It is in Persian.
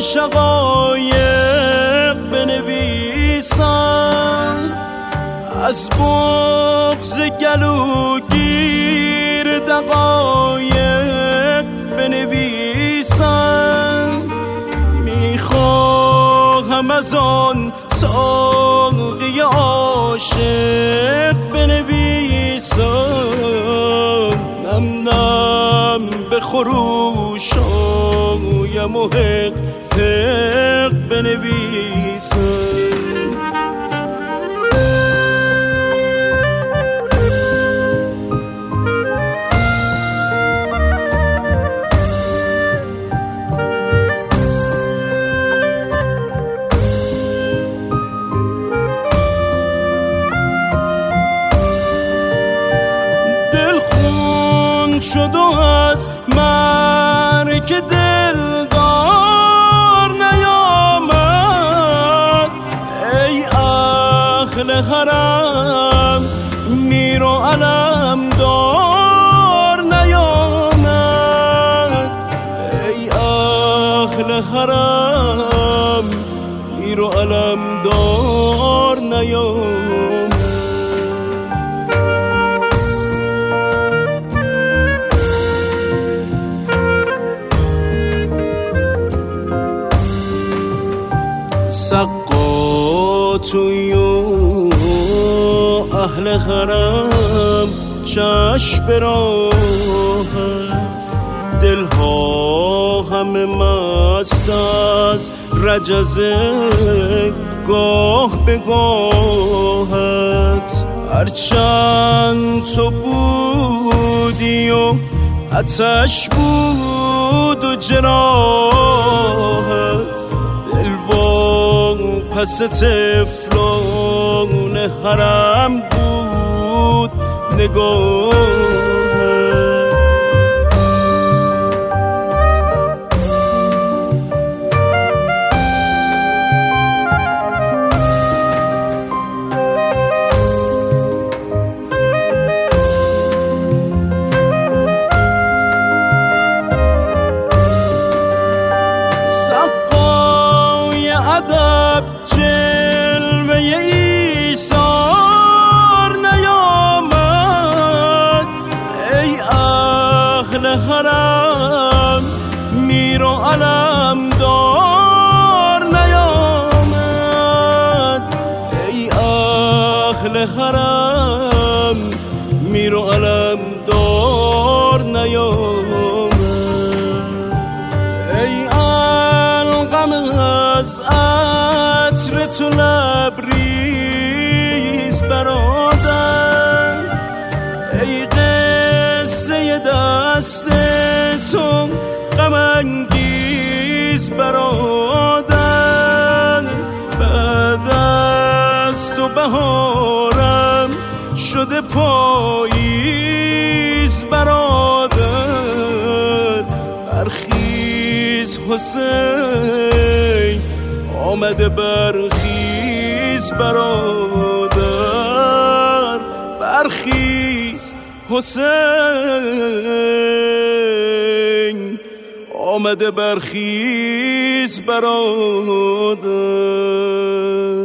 شقایق بنویسم، از بغض گلوگیر دقایق بنویسم. میخواهم از آن ساقی عاشق بنویسم، نم نم به خروشایم و حق حق بنویسم. شد و از مرگ دلدار نیامد، ای اهل حرم میر و علمدار نیامد، ای اهل حرم میر و علمدار نیامد. سقاطوی و اهل حرم چشم به راهت، دلها همه مست از رجزه گاه به گاهت. هرچند تو بودی و آتش بود و جراحت، پس طفلان حرم بود نگاهت. سقای ادب جلوه ایثار نیامد، ای اهل حرم میر و علمدار نیامد، ای اهل حرم میر و علمدار نیامد. ای القم از عطر تو لبریز برادر، ای قصه دست تو غم انگیز برادر. بعد از تو بهارم شده پاییز برادر. برخیز حسین آمده برخیز برادر، برخیز حسین آمده برخیز برادر.